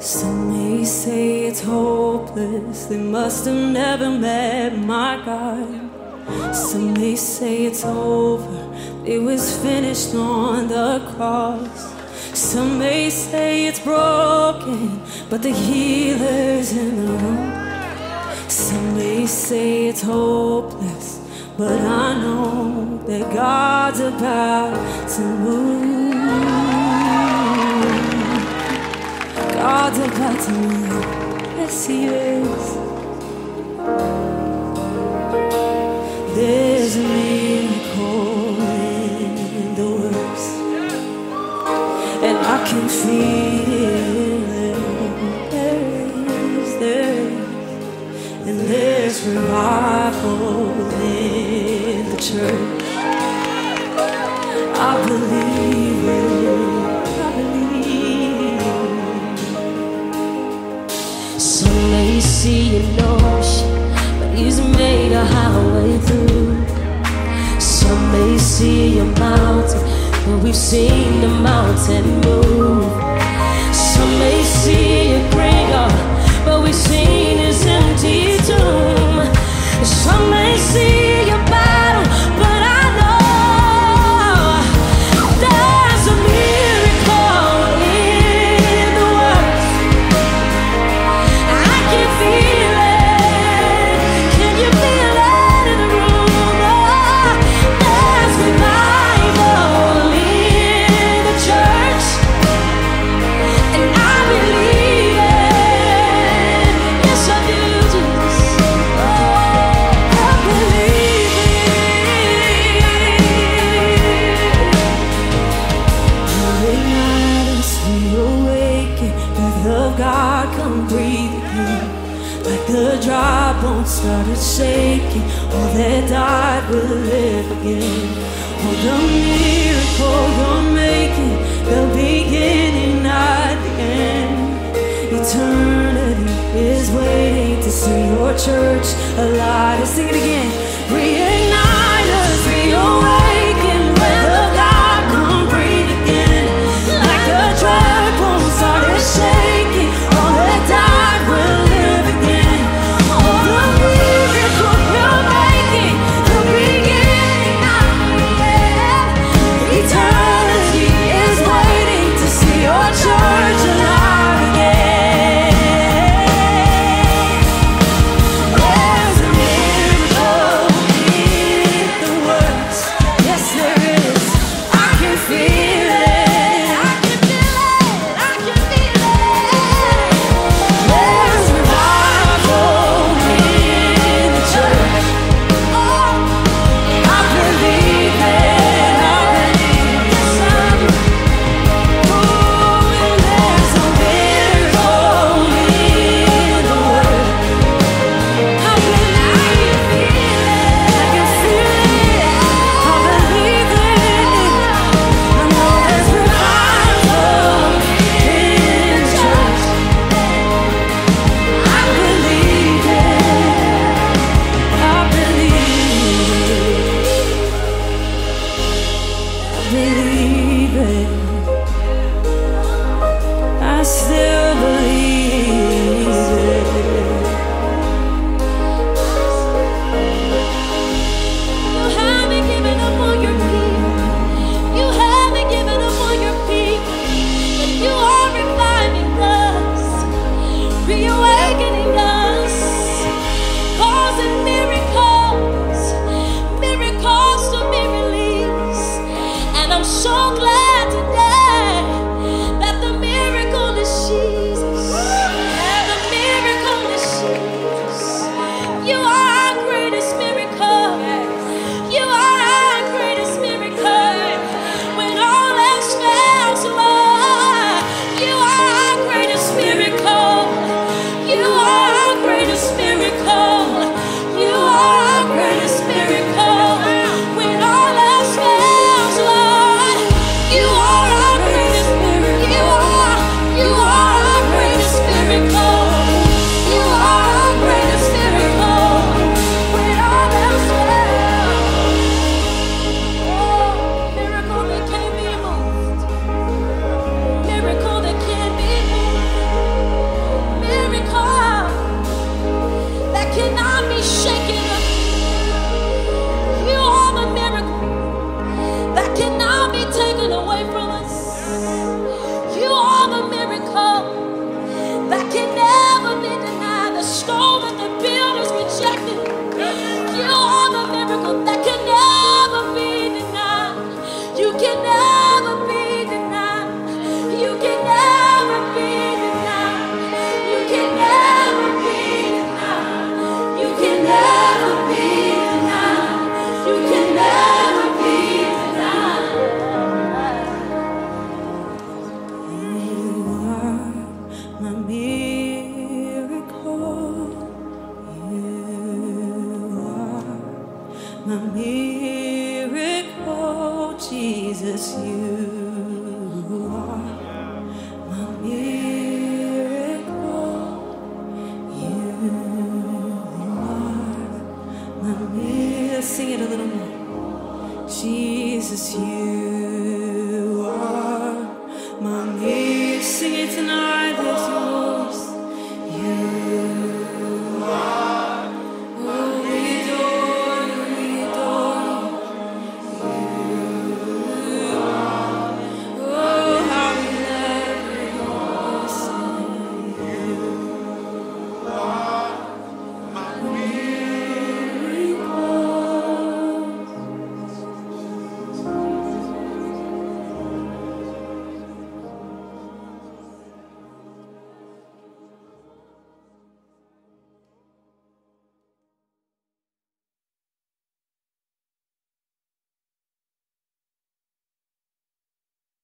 Some may say it's hopeless, they must have never met my God. Some may say it's over, it was finished on the cross. Some may say it's broken, but the healer's in the room. Some may say it's hopeless, but I know that God's about to move. God's about to move, yes He is. There's a miracle in the works, and I can feel it. There is, and there's revival in the church. I believe it. Some may see an ocean, but He's made a highway through. Some may see a mountain, but we've seen the mountain move. Some may see a grave, but we've seen His empty tomb. Some may see a battle, but I know there's a miracle in the works. I can feel it. Can you feel it in the room? Oh, there's revival in the church, and I believe it. Yes, I do, Jesus. Oh, I believe it. Every night as we awaken, breath of God come breathe again. Like the dry bones started shaking, all that died will live again. Oh, the miracle you're making, the beginning, not the end. Eternity is waiting to see your church alive. Let's sing it again. Reignite us, reawaken, breath of God come breathe again. Like the dry bones started shaking, all that died will live again. Oh, the miracle you're making, the beginning, not the end. Eternity is waiting to see your church alive again. There's a miracle in the works. Yes, there is. I can feel it. I can feel it. I can feel it. There's revival in the church. Oh, I believe it. I believe it. Yes, I do. Oh, and there's a miracle in the work. I believe it. I can feel it. I believe it. I know there's revival in the church. I believe it. I believe it. I believe it. I still